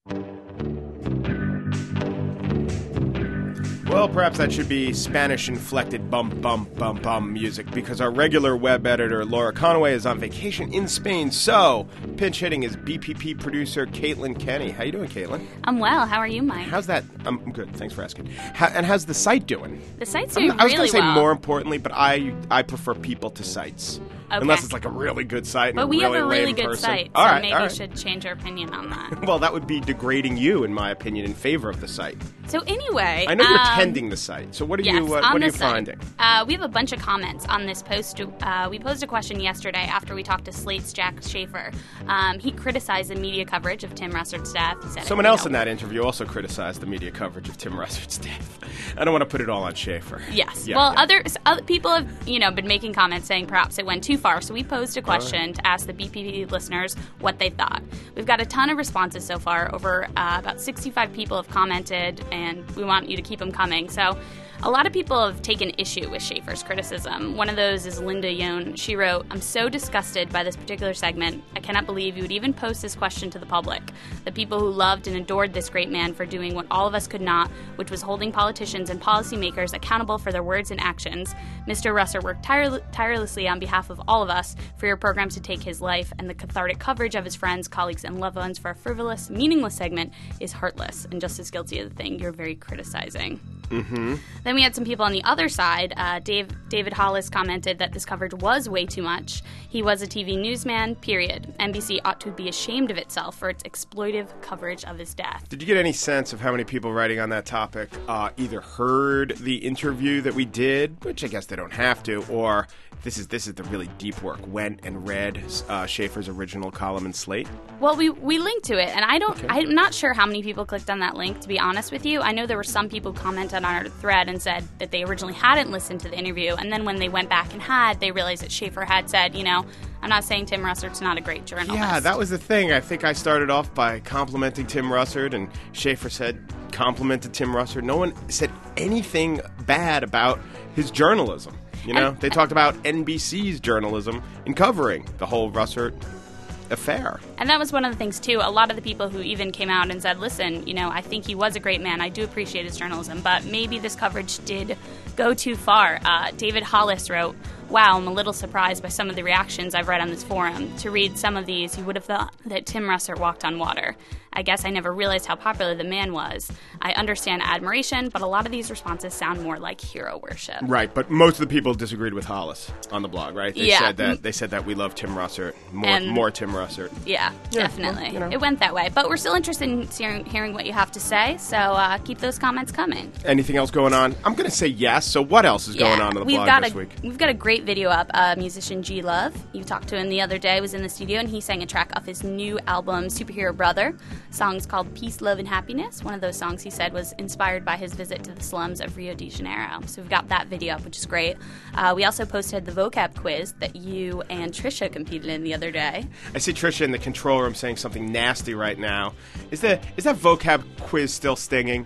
Well, perhaps that should be Spanish-inflected bum, bum, bum, bum music, because our regular web editor, Laura Conaway, is on vacation in Spain, so pinch-hitting is BPP producer Caitlin Kenny. How you doing, Caitlin? I'm well. How are you, Mike? How's that? I'm good. Thanks for asking. And how's the site doing? The site's doing really well. I was going to say more importantly, but I prefer people to sites. Okay. Unless it's like a really good site and but a we really have a really lame good person. site, all so right, maybe you should change our opinion on that. Well, that would be degrading you, in my opinion, in favor of the site. So anyway... I know you're tending the site, so what are you finding? We have a bunch of comments on this post. We posed a question yesterday after we talked to Slate's Jack Schaefer. He criticized the media coverage of Tim Russerd's death. He said someone else in that interview also criticized the media coverage of Tim Russerd's death. I don't want to put it all on Schaefer. Yes. Yeah, well, yeah. Other people have been making comments saying perhaps it went too far, so we posed a question to ask the BPP listeners what they thought. We've got a ton of responses so far. Over about 65 people have commented, and we want you to keep them coming. So a lot of people have taken issue with Schaefer's criticism. One of those is Linda Yohn. She wrote, "I'm so disgusted by this particular segment. I cannot believe you would even post this question to the public. The people who loved and adored this great man for doing what all of us could not, which was holding politicians and policymakers accountable for their words and actions. Mr. Russert worked tirelessly on behalf of all of us for your program to take his life, and the cathartic coverage of his friends, colleagues, and loved ones for a frivolous, meaningless segment is heartless and just as guilty of the thing you're very criticizing." Mm-hmm. Then we had some people on the other side. David Hollis commented that this coverage was way too much. He was a TV newsman, period. NBC ought to be ashamed of itself for its exploitive coverage of his death. Did you get any sense of how many people writing on that topic either heard the interview that we did, which I guess they don't have to, or this is the really deep work, went and read Schaefer's original column in Slate? Well, we linked to it, and I'm not sure how many people clicked on that link, to be honest with you. I know there were some people who commented on our thread and said that they originally hadn't listened to the interview, and then when they went back and they realized that Schaefer had said, I'm not saying Tim Russert's not a great journalist. Yeah, that was the thing. I think I started off by complimenting Tim Russert, and Schaefer complimented Tim Russert. No one said anything bad about his journalism. They talked about NBC's journalism in covering the whole Russert affair. And that was one of the things, too. A lot of the people who even came out and said, listen, I think he was a great man. I do appreciate his journalism, but maybe this coverage did go too far. David Hollis wrote, "Wow, I'm a little surprised by some of the reactions I've read on this forum. To read some of these, you would have thought that Tim Russert walked on water. I guess I never realized how popular the man was. I understand admiration, but a lot of these responses sound more like hero worship." Right, but most of the people disagreed with Hollis on the blog, right? They said that we love Tim Russert, more Tim Russert. Yeah, definitely. Well, It went that way. But we're still interested in hearing what you have to say, so keep those comments coming. Anything else going on? I'm going to say yes, so what else is going on the blog this week? We've got a great video up. Musician G Love, you talked to him the other day, was in the studio, and he sang a track off his new album, Superhero Brother. Song's called Peace, Love, and Happiness. One of those songs, he said, was inspired by his visit to the slums of Rio de Janeiro. So we've got that video up, which is great. We also posted the vocab quiz that you and Trisha competed in the other day. I see Trisha in the control room saying something nasty right now. Is that vocab quiz still stinging?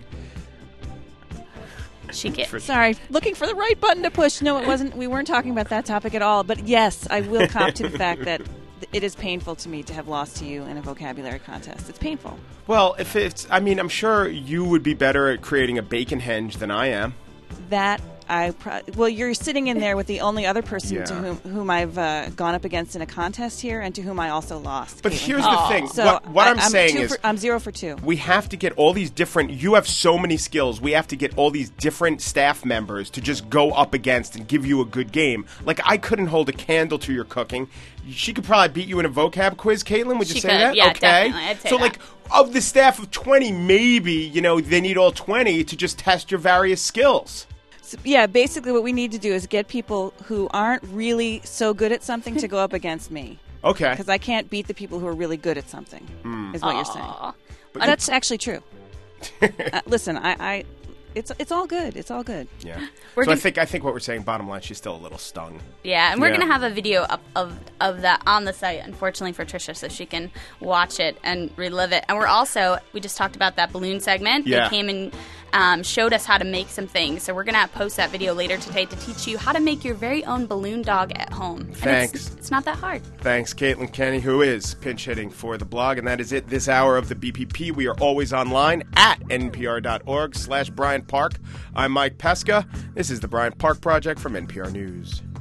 Sorry, looking for the right button to push. No, it wasn't. We weren't talking about that topic at all. But yes, I will cop to the fact that it is painful to me to have lost to you in a vocabulary contest. It's painful. Well, I'm sure you would be better at creating a bacon henge than I am. You're sitting in there with the only other person to whom I've gone up against in a contest here, and to whom I also lost. But Caitlin. Here's the thing. So what I'm saying is, I'm 0 for 2. We have to get all these different. You have so many skills. We have to get all these different staff members to just go up against and give you a good game. Like, I couldn't hold a candle to your cooking. She could probably beat you in a vocab quiz, Caitlin. Would you say that? Yeah, okay. Definitely. I'd say so, that. like, of the staff of 20, maybe they need all 20 to just test your various skills. So, yeah, basically what we need to do is get people who aren't really so good at something to go up against me. Okay. Because I can't beat the people who are really good at something, is what you're saying. But that's actually true. Listen, it's all good. It's all good. Yeah. I think what we're saying, bottom line, she's still a little stung. Yeah, and we're going to have a video up of that on the site, unfortunately for Trisha, so she can watch it and relive it. And we just talked about that balloon segment. Yeah. They came in showed us how to make some things. So we're going to post that video later today to teach you how to make your very own balloon dog at home. Thanks. It's not that hard. Thanks, Caitlin Kenny, who is pinch hitting for the blog. And that is it this hour of the BPP. We are always online at npr.org/Bryant Park. I'm Mike Pesca. This is the Bryant Park Project from NPR News.